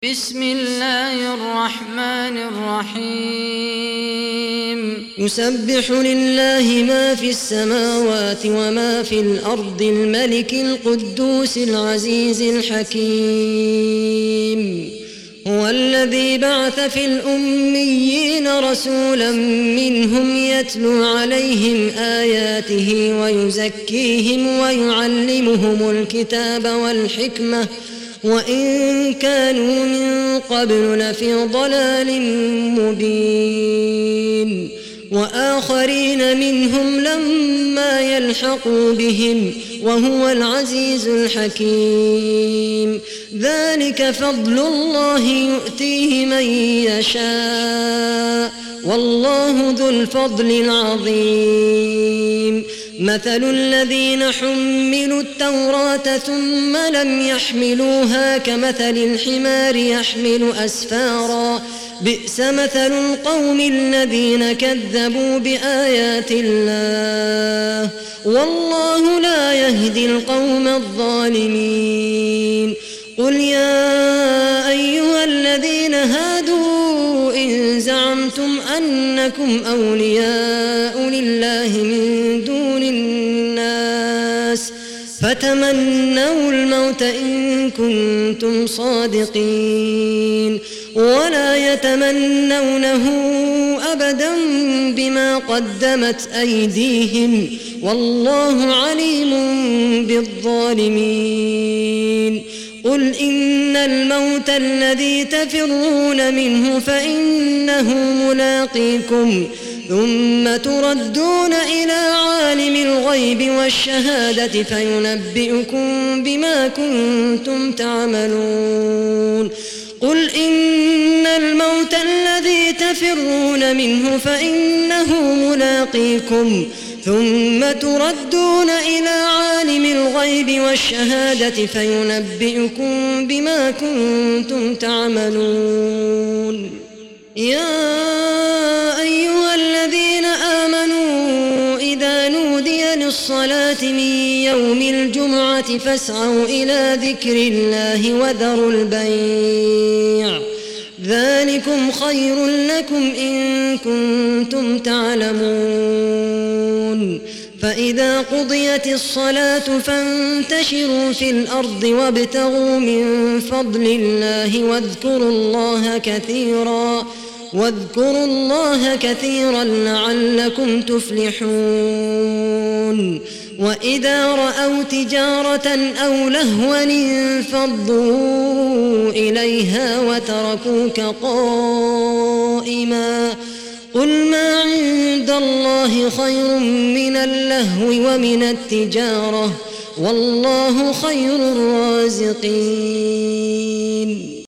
بسم الله الرحمن الرحيم يسبح لله ما في السماوات وما في الأرض الملك القدوس العزيز الحكيم هو الذي بعث في الأميين رسولا منهم يتلو عليهم آياته ويزكيهم ويعلمهم الكتاب والحكمة وإن كانوا من قبل لفي ضلال مبين وآخرين منهم لما يلحقوا بهم وهو العزيز الحكيم ذلك فضل الله يؤتيه من يشاء والله ذو الفضل العظيم مثل الذين حملوا التوراة ثم لم يحملوها كمثل الحمار يحمل أسفارا بئس مثل القوم الذين كذبوا بآيات الله والله لا يهدي القوم الظالمين قل يا أيها الذين هادوا إن زعمتم أنكم أولياء لله من دون الناس فتمنوا الموت إن كنتم صادقين ولا يتمنونه أبدا بما قدمت أيديهم والله عليم بالظالمين قل إن الموت الذي تفرون منه فإنه ملاقيكم ثم تردون إلى عالم الغيب والشهادة فينبئكم بما كنتم تعملون قل إن الموت الذي تفرون منه فإنه ملاقيكم ثم تردون إلى عالم الغيب والشهادة فينبئكم بما كنتم تعملون يا أيها الذين آمنوا إذا نودي للصلاة من يوم الجمعة فاسعوا إلى ذكر الله وذروا البيع ذلكم خير لكم إن كنتم تعلمون فإذا قضيت الصلاة فانتشروا في الأرض وابتغوا من فضل الله واذكروا الله كثيرا لعلكم تفلحون وإذا رأوا تجارة أو لهوا انفضوا إليها وتركوك قائما قل ما عند الله خير من اللهو ومن التجارة والله خير الرازقين